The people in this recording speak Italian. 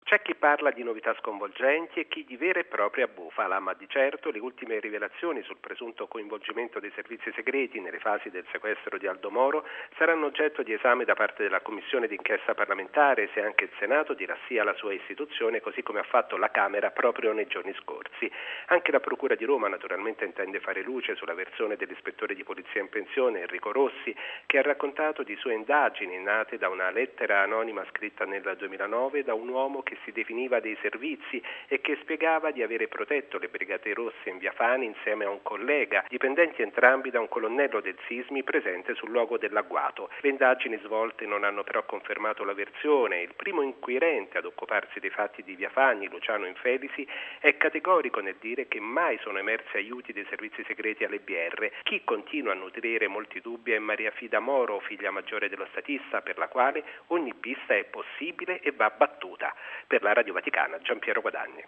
C'è chi parla di novità sconvolgenti e chi di vera e propria bufala, ma di certo le ultime rivelazioni sul presunto coinvolgimento dei servizi segreti nelle fasi del sequestro di Aldo Moro saranno oggetto di esame da parte della Commissione d'inchiesta parlamentare, se anche il Senato dirà sì alla sua istituzione, così come ha fatto la Camera proprio nei giorni scorsi. Anche la Procura di Roma naturalmente intende fare luce sulla versione dell'ispettore di polizia in pensione Enrico Rossi, che ha raccontato di sue indagini nate da una lettera anonima scritta nel 2009 da un uomo che si definiva dei servizi e che spiegava di avere protetto le Brigate Rosse in via Fani insieme a un collega, dipendenti entrambi da un colonnello del Sismi presente sul luogo dell'agguato. Le indagini svolte non hanno però confermato la versione. Il primo inquirente ad occuparsi dei fatti di via Fani, Luciano Infelisi, è categorico nel dire che mai sono emersi aiuti dei servizi segreti alle BR. Chi continua a nutrire molti dubbi è Maria Fida Moro, figlia maggiore dello statista, per la quale ogni pista è possibile e va battuta. Per la Radio Vaticana, Giampiero Guadagni.